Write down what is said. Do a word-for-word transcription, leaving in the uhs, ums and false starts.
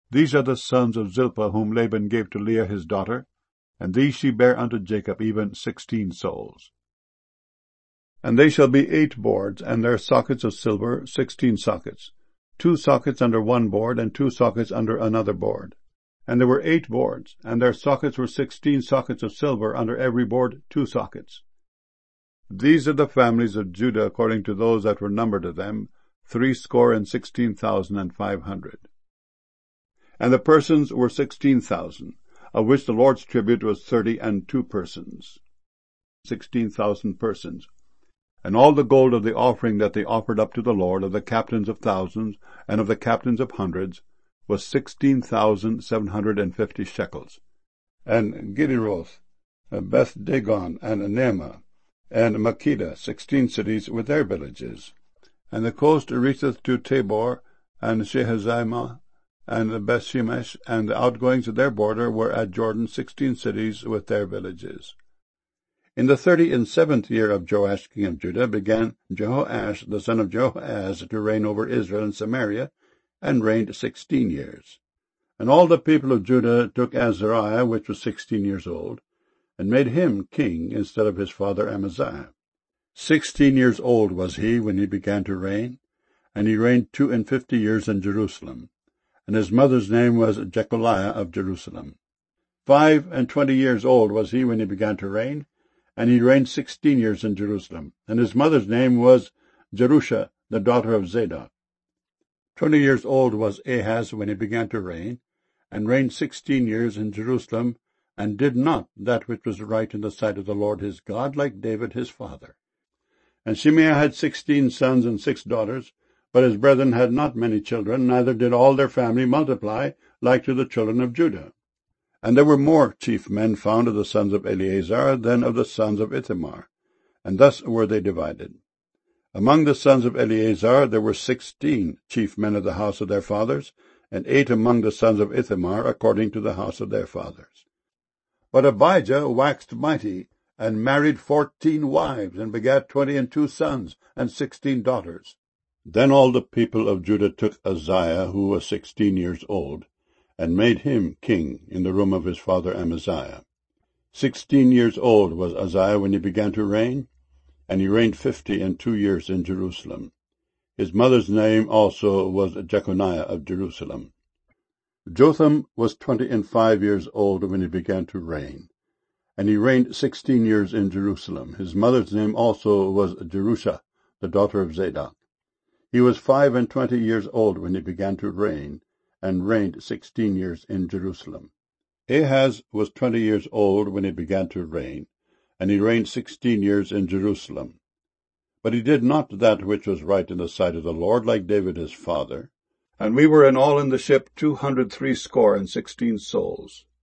These are the sons of Zilpah, whom Laban gave to Leah his daughter, and these she bare unto Jacob, even sixteen souls. And they shall be eight boards, and their sockets of silver, sixteen sockets, two sockets under one board, and two sockets under another board. And there were eight boards, and their sockets were sixteen sockets of silver, under every board two sockets. These are the families of Judah, according to those that were numbered of them, threescore and sixteen thousand and five hundred. And the persons were sixteen thousand, of which the Lord's tribute was thirty and two persons. Sixteen thousand persons. And all the gold of the offering that they offered up to the Lord, of the captains of thousands, and of the captains of hundreds, was sixteen thousand seven hundred and fifty shekels. And Gederoth, Beth Dagon, and Nema, and Makkedah, sixteen cities with their villages. And the coast reacheth to Tabor, and Shehazimah, and Bethshemesh, and the outgoings of their border were at Jordan, sixteen cities with their villages. In the thirty and seventh year of Joash king of Judah began Jehoash the son of Jehoahaz to reign over Israel and Samaria, and reigned sixteen years. And all the people of Judah took Azariah, which was sixteen years old, and made him king instead of his father Amaziah. Sixteen years old was he when he began to reign, and he reigned two and fifty years in Jerusalem. And his mother's name was Jecholiah of Jerusalem. Five and twenty years old was he when he began to reign, and he reigned sixteen years in Jerusalem. And his mother's name was Jerusha, the daughter of Zadok. Twenty years old was Ahaz when he began to reign, and reigned sixteen years in Jerusalem, and did not that which was right in the sight of the Lord his God, like David his father. And Shimei had sixteen sons and six daughters, but his brethren had not many children, neither did all their family multiply, like to the children of Judah. And there were more chief men found of the sons of Eleazar than of the sons of Ithamar, and thus were they divided. Among the sons of Eleazar there were sixteen chief men of the house of their fathers, and eight among the sons of Ithamar, according to the house of their fathers. But Abijah waxed mighty, and married fourteen wives, and begat twenty and two sons, and sixteen daughters. Then all the people of Judah took Uzziah, who was sixteen years old, and made him king in the room of his father Amaziah. Sixteen years old was Uzziah when he began to reign, and he reigned fifty and two years in Jerusalem. His mother's name also was Jeconiah of Jerusalem. Jotham was twenty and five years old when he began to reign, and he reigned sixteen years in Jerusalem. His mother's name also was Jerusha, the daughter of Zadok. He was five and twenty years old when he began to reign, and reigned sixteen years in Jerusalem. Ahaz was twenty years old when he began to reign, and he reigned sixteen years in Jerusalem. But he did not that which was right in the sight of the Lord, like David his father. And we were in all in the ship two hundred threescore and sixteen souls.